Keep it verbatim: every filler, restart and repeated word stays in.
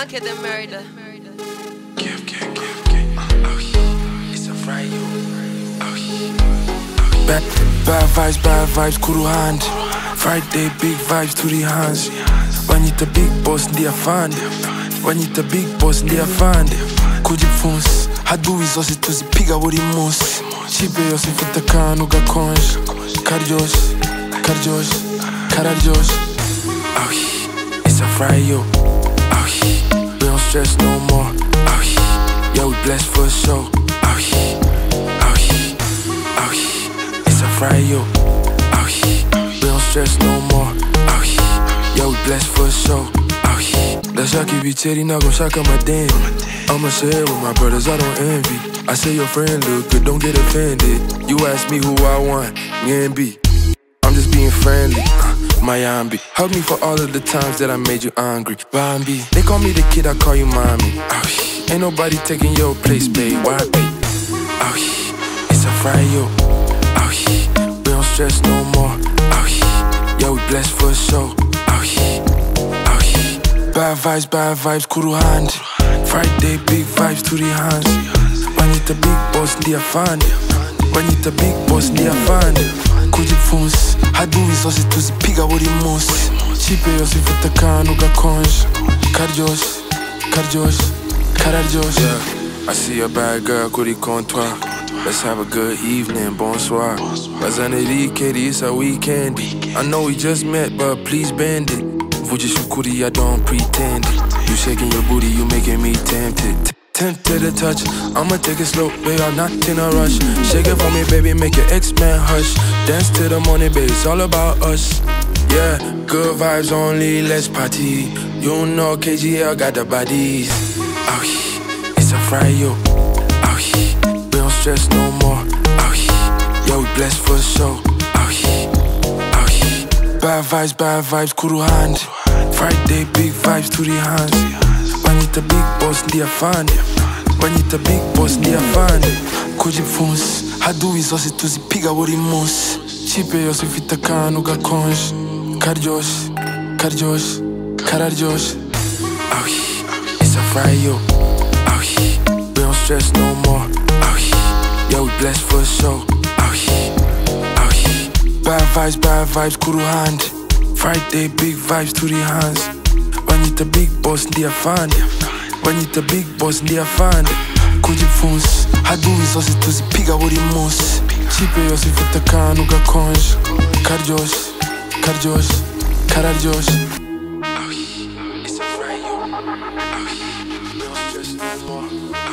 can't get them murder. Give, give, give, give. Oh, yeah. It's a Friday. Oh, yeah. Bad, bad vibes, bad vibes, kuruhande. Friday, big vibes to the hands. Banyita big boss, ndiye afande. Banyita big boss, ndiye afande. Kujipfunsi, haduyi zose tuzipiga buri munsi. Chipe yose ifite akantu gakonje. Karyoshe, karyoshe, kararyoshe. Oh yeah, it's a Friday. Oh yeah, we don't stress no more. Oh yeah, yeah, we blessed for a show. Oh yeah, oh yeah, oh yeah, it's a Friday. Oh yeah, we don't stress no more. Oh yeah, yeah, we blessed for a show. Oh yeah, that's how keep it titty, not gon' shock on my damn. I'ma share with my brothers, I don't envy. I say your friend look good, don't get offended. You ask me who I want, me and B. I'm just being friendly, uh, Miami. Hug me for all of the times that I made you angry. Bambi, they call me the kid, I call you mommy. Oh yeah, ain't nobody taking your place, babe. Why be? Oh yeah, it's a Friday. Oh yeah, we don't stress no more. Oh yeah, yeah, we blessed for a show. Oh yeah, oh yeah, bad vibes, bad vibes, kuruhande. Friday, big vibes to the hands. Banyita big boss, ndiye afande. Banyita big boss, ndiye afande. Kujipfunsi, haduyi zose tuzipiga buri munsi. Chipe yose ifite akantu gakonje. Karyoshe, karyoshe, kararyoshe. Yeah, I see a bad girl kuri comptoir. Let's have a good evening, bonsoir. Bazaneri Katie, it's a weekend. I know we just met, but please bend it. Vujishukuri, I don't pretend it. You shaking your booty, you making me tempted. Tempted to touch, I'ma take it slow, babe, I'm not in a rush. Shake it for me, baby, make your ex-man hush. Dance to the morning, baby, it's all about us. Yeah, good vibes only, let's party. You know K G L got the bodies. Oh yeah, it's a Friday. Oh yeah, we don't stress no more. Oh yeah, yeah, we blessed for a show. Oh yeah, oh yeah, bad vibes, bad vibes, kuruhande. Friday, big vibes to the hands. Banyita big boss, ndiye afande. Banyita big boss, ndiye afande. Kujipfunsi, haduyi zose tuzipiga buri munsi. Chipe yose ifite akantu gakonje. Karyoshe, karyoshe, kararyoshe. Oh yeah, it's a Friday. Oh yeah, we don't stress no more. Oh yeah, yeah, we blessed for a show. Oh yeah, oh yeah, bad vibes, bad vibes, kuruhande. Friday, big vibes to the hands. Banyita big boss, ndiye afande. Banyita big boss, ndiye afande. Kujipfunsi, haduyi zose tuzipiga buri munsi. Chipe yose ifite akantu gakonje. Karyoshe, karyoshe, kararyoshe. Oh yeah, it's a Friday. Oh yeah, we don't stress no more.